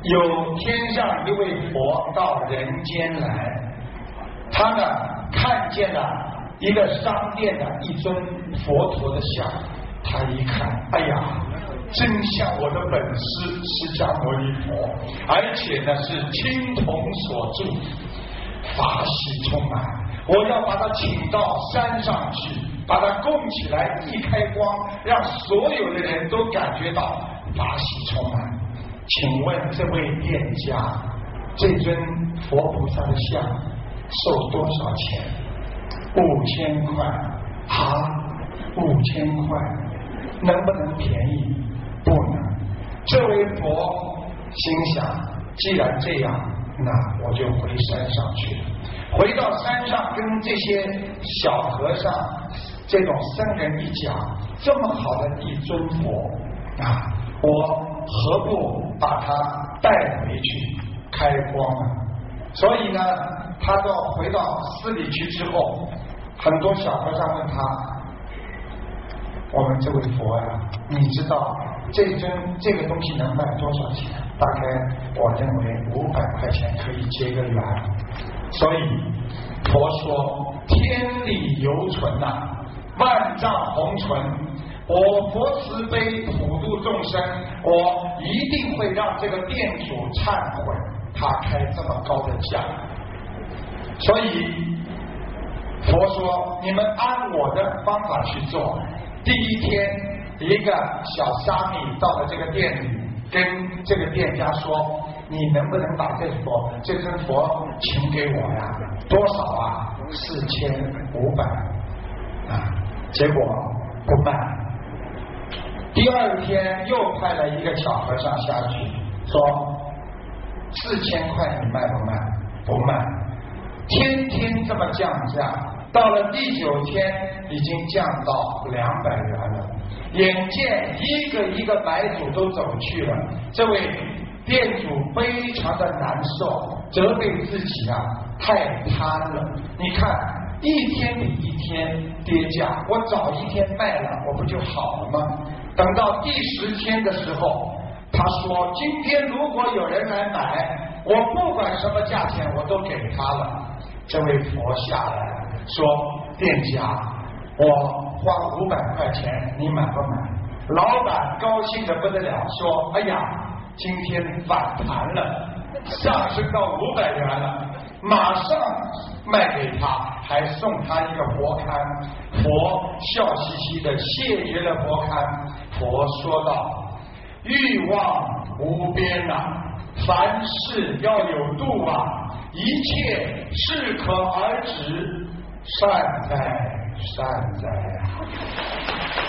有天上一位佛到人间来，他呢看见了一个商店的一尊佛陀的像，他一看，哎呀，真像我的本师释迦牟尼佛，而且呢是青铜所铸，法喜充满，我要把他请到山上去，把他供起来，一开光，让所有的人都感觉到法喜充满。请问这位店家，这尊佛菩萨的像收多少钱？5000块啊，5000块，能不能便宜？不能。这位佛心想，既然这样，那我就回山上去了。回到山上，跟这些小和尚、这种僧人一讲，这么好的一尊佛啊，我何不把它带回去开光呢？所以呢，他回到寺里去之后，很多小和尚问他，我们这位佛呀，你知道这个东西能卖多少钱？大概我认为500块钱可以结个缘。所以佛说，天理犹存呐，万丈红尘，我佛慈悲普度众生，我一定会让这个店主忏悔，他开这么高的价。所以佛说，你们按我的方法去做。第一天，一个小沙弥到了这个店里，跟这个店家说，你能不能把这尊佛请给我呀？多少啊？4500啊！结果不卖。第二天又派了一个小和尚下去，说4000块你卖不卖？不卖。天天这么降价，到了第9天已经降到200元了。眼见一个买主都走去了，这位店主非常的难受，责备自己啊，太贪了。你看，一天比一天跌价，我早一天卖了，我不就好了吗？等到第10天的时候，他说，今天如果有人来买，我不管什么价钱我都给他了。这位佛下来说，店家，我花500块钱，你买不买？老板高兴的不得了，说，哎呀，今天反弹了，上升到500元了，马上卖给他，还送他一个佛龛。佛笑嘻嘻的谢绝了佛龛。佛说道，欲望无边啊，凡事要有度啊，一切适可而止，善哉善哉啊。